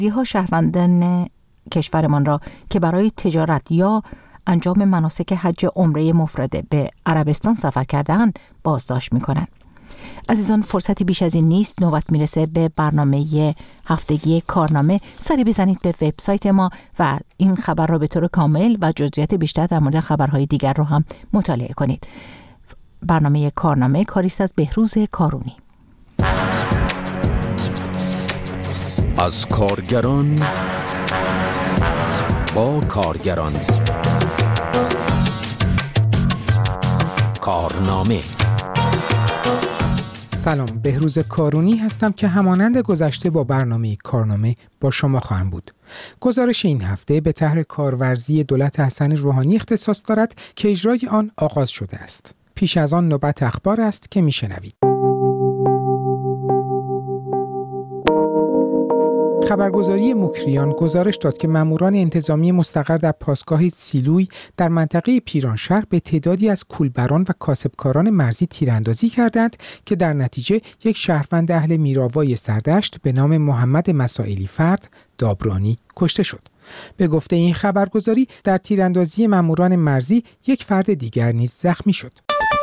فردی‌ها شهروندان کشورمان را که برای تجارت یا انجام مناسک حج عمره مفرده به عربستان سفر کرده‌اند بازداشت می‌کنند. عزیزان، فرصتی بیش از این نیست. نوبت میرسه به برنامه هفتگی کارنامه. سری بزنید به وبسایت ما و این خبر را به طور کامل و جزئیات بیشتر در مورد خبرهای دیگر رو هم مطالعه کنید. برنامه کارنامه کاری است از بهروز کارونی. از کارگران با کارگران. کارنامه. سلام، بهروز کارونی هستم که همانند گذشته با برنامه کارنامه با شما خواهم بود. گزارش این هفته به طرح کارورزی دولت حسن روحانی اختصاص دارد که اجرای آن آغاز شده است. پیش از آن نوبت اخبار است که میشنوید. خبرگزاری مکریان گزارش داد که ماموران انتظامی مستقر در پاسگاه سیلوی در منطقه پیرانشهر به تعدادی از کولبران و کاسبکاران مرزی تیراندازی کردند که در نتیجه یک شهروند اهل میراوای سردشت به نام محمد مسائلی فرد دابرانی کشته شد. به گفته این خبرگزاری در تیراندازی ماموران مرزی یک فرد دیگر نیز زخمی شد.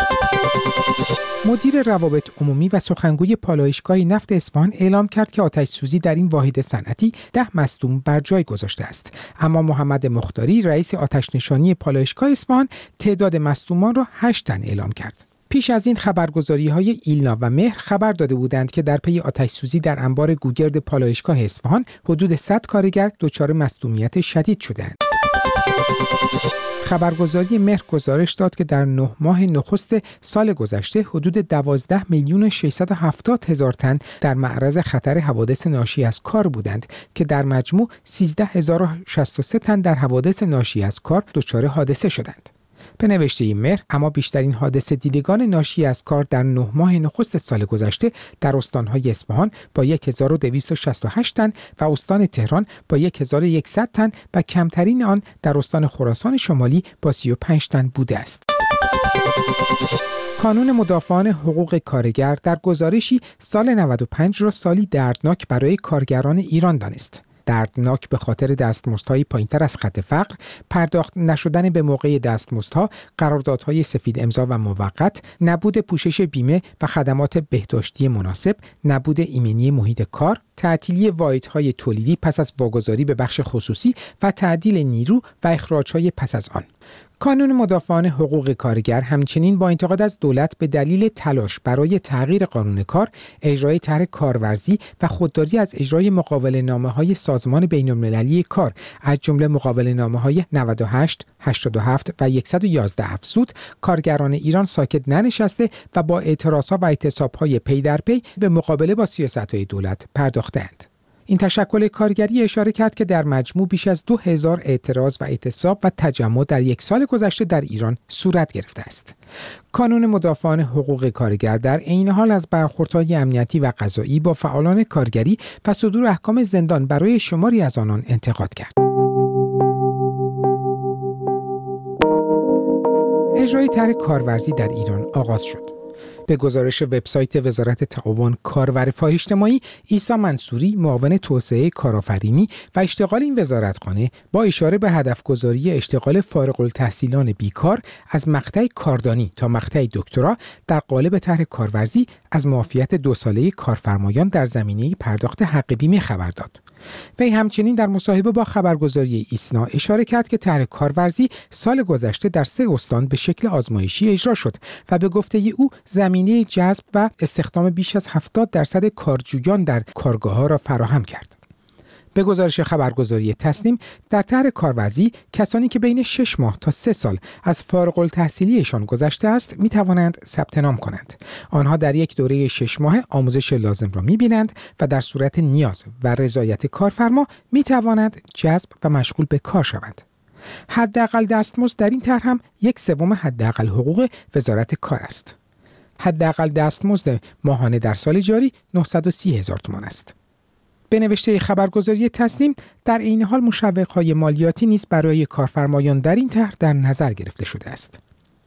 مدیر روابط عمومی و سخنگوی پالایشگاه نفت اصفهان اعلام کرد که آتش سوزی در این واحد صنعتی 10 مصدوم بر جای گذاشته است. اما محمد مختاری رئیس آتش نشانی پالایشگاه اصفهان تعداد مصدومان را 8 تن اعلام کرد. پیش از این خبرگزاری‌های ایلنا و مهر خبر داده بودند که در پی آتش سوزی در انبار گوگرد پالایشگاه اصفهان حدود 100 کارگر دچار مصدومیت شدید شدند. خبرگزاری مهر گزارش داد که در 9 ماه نخست سال گذشته حدود 12,670,000 تن در معرض خطر حوادث ناشی از کار بودند که در مجموع 13,063 تن در حوادث ناشی از کار دچار حادثه شدند. به نوشته این مهر، اما بیشترین حادثه دیدگان ناشی از کار در 9 ماه نخست سال گذشته در استان‌های اصفهان با 1268 تن و استان تهران با 1100 تن و کمترین آن در استان خراسان شمالی با 35 تن بوده است. کانون مدافعان حقوق کارگر در گزارشی سال 95 را سالی دردناک برای کارگران ایران دانست. دردناک به خاطر دستمزدهای پایین‌تر از خط فقر، پرداخت نشدن به موقع دستمزدها، قراردادهای سفید امضا و موقت، نبود پوشش بیمه و خدمات بهداشتی مناسب، نبود ایمنی محیط کار، تعطیلی واحدهای تولیدی پس از واگذاری به بخش خصوصی و تعدیل نیرو و اخراج‌های پس از آن. کانون مدافعان حقوق کارگر همچنین با انتقاد از دولت به دلیل تلاش برای تغییر قانون کار، اجرای طرح کارورزی و خودداری از اجرای مقاوله‌نامه‌های سازمان بین‌المللی کار از جمله مقاوله‌نامه‌های 98، 87 و 111 افزود، کارگران ایران ساکت ننشسته و با اعتراضها و اعتصاب‌های پی در پی به مقابله با سیاست‌های دولت پرداختند. این تشکل کارگری اشاره کرد که در مجموع بیش از 2000 اعتراض و اعتصاب و تجمع در یک سال گذشته در ایران صورت گرفته است. کانون مدافعان حقوق کارگر در عین حال از برخوردهای امنیتی و قضایی با فعالان کارگری و صدور احکام زندان برای شماری از آنان انتقاد کرد. اجرای طرح کارورزی در ایران آغاز شد. به گزارش وبسایت وزارت تعاون کار و رفاه اجتماعی، عیسی منصوری معاون توسعه کارآفرینی و اشتغال این وزارتخانه با اشاره به هدفگذاری اشتغال فارغ التحصیلان بیکار از مقطع کاردانی تا مقطع دکترا در قالب طرح کارورزی از معافیت 2 ساله کارفرمایان در زمینه پرداخت حق بیمه خبر داد. وی همچنین در مصاحبه با خبرگزاری ایسنا اشاره کرد که طرح کارورزی سال گذشته در 3 استان به شکل آزمایشی اجرا شد و به گفته او زمینه جذب و استخدام بیش از 70% کارجویان در کارگاه‌ها را فراهم کرد. به گزارش خبرگزاری تصنیم، در طرح کارورزی کسانی که بین 6 ماه تا 3 سال از فارغ التحصیلیشان گذشته است می توانند ثبت نام کنند. آنها در یک دوره 6 ماه آموزش لازم را می بینند و در صورت نیاز و رضایت کارفرما می توانند جذب و مشغول به کار شوند. حداقل دستمزد در این طرح هم 1/3 حداقل حقوق وزارت کار است. حداقل دستمزد ماهانه در سال جاری 930,000 تومان است. به نوشته خبرگزاری تصنیم، در این حال مشوق‌های مالیاتی نیز برای کارفرمایان در این طرح در نظر گرفته شده است.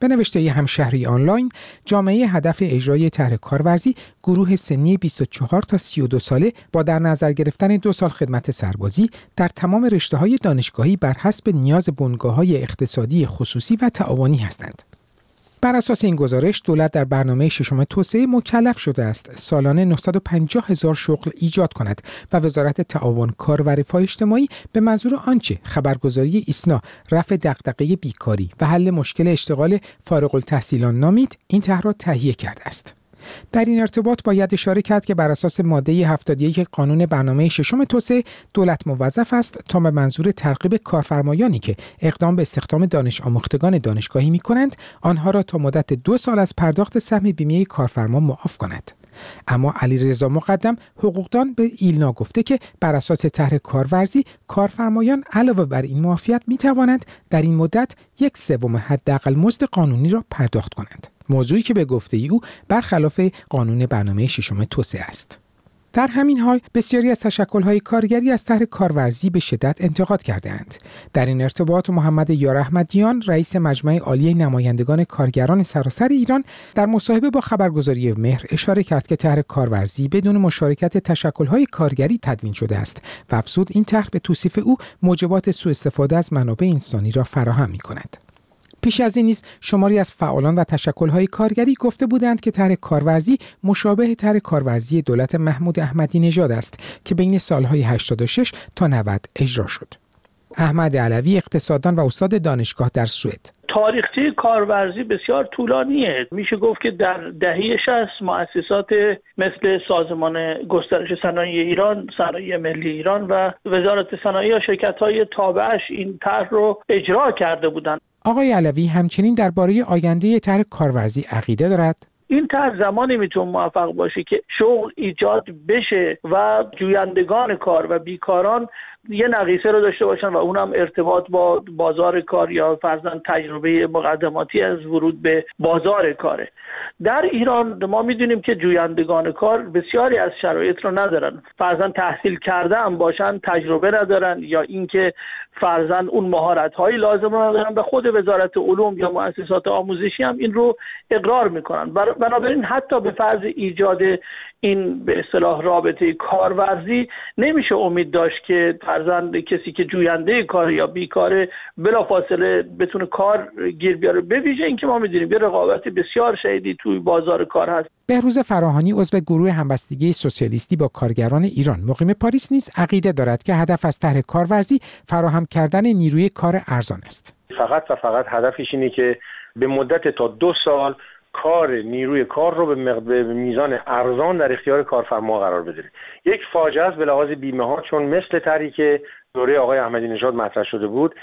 به نوشته همشهری آنلاین، جامعه هدف اجرای طرح کارورزی گروه سنی 24 تا 32 ساله با در نظر گرفتن 2 سال خدمت سربازی در تمام رشته‌های دانشگاهی بر حسب نیاز بنگاه‌های اقتصادی خصوصی و تعاونی هستند. بر اساس این گزارش، دولت در برنامه ششم توسعه مکلف شده است سالانه 950,000 شغل ایجاد کند و وزارت تعاون، کار و رفاه اجتماعی به منظور آنچه خبرگزاری ایسنا رفع دغدغه بیکاری و حل مشکل اشتغال فارغ التحصیلان نامید، این طرح را تهیه کرده است. در این ارتباط باید اشاره کرد که بر اساس ماده 71 قانون برنامه ششم توسعه، دولت موظف است تا به منظور ترغیب کارفرمایانی که اقدام به استخدام دانش آموختگان دانشگاهی می‌کنند، آنها را تا مدت 2 سال از پرداخت سهم بیمه کارفرما معاف کند. اما علیرضا مقدم، حقوقدان، به ایلنا گفته که بر اساس طرح کارورزی، کارفرمایان علاوه بر این معافیت می‌توانند در این مدت 1/3 حداقل مزد قانونی را پرداخت کنند. موضوعی که به گفته او برخلاف قانون برنامه ششم توسعه است. در همین حال بسیاری از تشکل‌های کارگری از طرح کارورزی به شدت انتقاد کرده‌اند. در این ارتباط محمد یار احمدیان، رئیس مجمع عالی نمایندگان کارگران سراسر ایران، در مصاحبه با خبرگزاری مهر اشاره کرد که طرح کارورزی بدون مشارکت تشکل‌های کارگری تدوین شده است و افزود این طرح به توصیف او موجبات سوء استفاده از منابع انسانی را فراهم می‌کند. پیش از این نیز شماری از فعالان و تشکل‌های کارگری گفته بودند که طرح کارورزی مشابه طرح کارورزی دولت محمود احمدی نژاد است که بین سالهای 86 تا 90 اجرا شد. احمد علوی، اقتصاددان و استاد دانشگاه در سوئد: تاریخچه کارورزی بسیار طولانیه. میشه گفت که در دهه 60 مؤسسات مثل سازمان گسترش صنایع ایران، صنایع ملی ایران و وزارت صنایع و شرکت‌های تابعش این طرح رو اجرا کرده بودند. آقای علوی همچنین درباره آینده طرح کارورزی عقیده دارد. این طرح زمانی میتونه موفق باشه که شغل ایجاد بشه و جویندگان کار و بیکاران یه نقیصه رو داشته باشن و اونم ارتباط با بازار کار یا فرضاً تجربه مقدماتی از ورود به بازار کاره. در ایران ما میدونیم که جویندگان کار بسیاری از شرایط رو ندارن. فرضاً تحصیل کرده هم باشن، تجربه ندارن، یا اینکه فرضاً اون مهارت‌های لازم رو ندارن و خود وزارت علوم یا مؤسسات آموزشی هم این رو اقرار میکنن. بنابراین حتی به فرض ایجاد این به اصطلاح رابطه کارورزی نمیشه امید داشت که فرضاً کسی که جوینده کار یا بیکاره بلافاصله بتونه کار گیر بیاره. به ویژه اینکه ما میدونیم یه رقابت بسیار شدیدی توی بازار کار هست. بهروز فراهانی، عضو گروه همبستگی سوسیالیستی با کارگران ایران مقیم پاریس، نیز عقیده دارد که هدف از طرح کارورزی فراهم کردن نیروی کار ارزان است. فقط و فقط هدفش اینه که به مدت تا 2 سال نیروی کار رو به میزان ارزان در اختیار کارفرما قرار بده. یک فاجعه است به لحاظ بیمه ها، چون مثل طرحی که دوره آقای احمدی نژاد مطرح شده بود،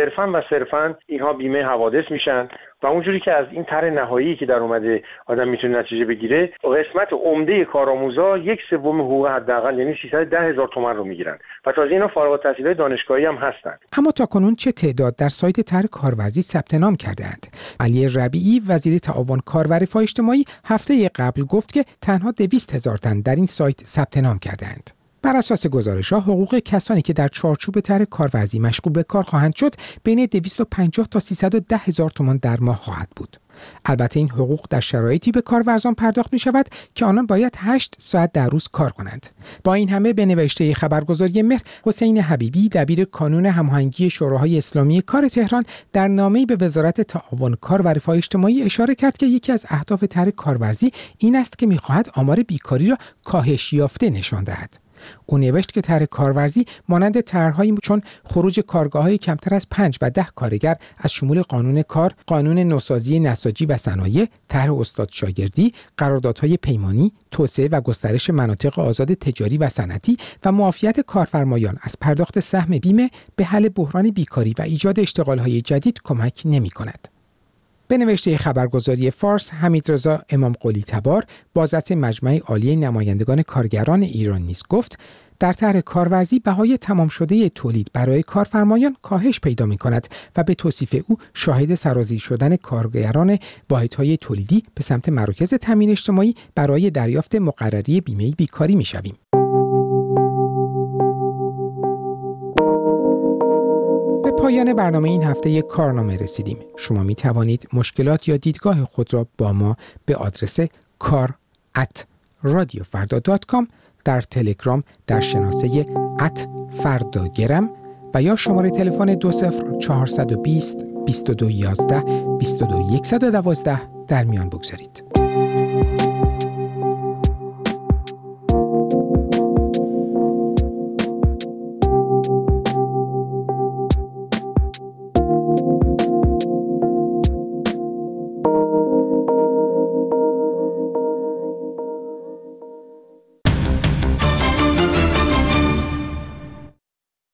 صرفاً اینها بیمه حوادث میشن و اونجوری که از این طرح نهایی که در اومده آدم میتونه نتیجه بگیره، قسمت عمده کارآموزا 1/3 حقوق حداقل یعنی 310,000 تومان رو میگیرن و تازه اینا فارغ التحصیلای دانشگاهی هم هستند. اما تاکنون چه تعداد در سایت طرح کارورزی ثبت نام کرده‌اند؟ علی ربیعی، وزیر تعاون، کار و رفاه اجتماعی، هفته قبل گفت که تنها 200,000 تن در این سایت ثبت نام کرده‌اند. بر اساس گزارش‌ها، حقوق کسانی که در چارچوب طرح کارورزی مشغول به کار خواهند شد بین 250 تا 310,000 تومان در ماه خواهد بود. البته این حقوق در شرایطی به کارورزان پرداخت می شود که آنان باید 8 ساعت در روز کار کنند. با این همه به نوشته خبرگزاری مهر، حسین حبیبی، دبیر کانون هماهنگی شوراهای اسلامی کار تهران، در نامه‌ای به وزارت تعاون، کار و رفاه اجتماعی اشاره کرد که یکی از اهداف طرح کارورزی این است که می‌خواهد آمار بیکاری را کاهش یافته نشان دهد. او نوشت که طرح کارورزی مانند طرح‌هایی چون خروج کارگاه‌های کمتر از 5 و 10 کارگر از شمول قانون کار، قانون نوسازی نساجی و صنایع، طرح استاد شاگردی، قراردادهای پیمانی، توسعه و گسترش مناطق آزاد تجاری و صنعتی و معافیت کارفرمایان از پرداخت سهم بیمه به حل بحران بیکاری و ایجاد اشتغال‌های جدید کمک نمی‌کند. به نوشته خبرگزاری فارس، حمیدرضا امام قلی تبار، بازرس مجمع عالی نمایندگان کارگران ایران نیز گفت در طرح کارورزی بهای تمام شده تولید برای کارفرمایان کاهش پیدا می‌کند و به توصیف او شاهد سرازیر شدن کارگران واحدهای تولیدی به سمت مراکز تامین اجتماعی برای دریافت مقرری بیمه بیکاری می‌شویم. پایان برنامه این هفته یک کارنامه رسیدیم. شما می توانید مشکلات یا دیدگاه خود را با ما به آدرس kar@radiofarda.com در تلگرام در شناسه @فرداگرم و یا شماره تلفن 20 420 2211 22112 در میان بگذارید.